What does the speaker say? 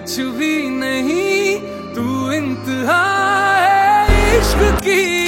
कुछ भी नहीं, तू इंतहा है इश्क की।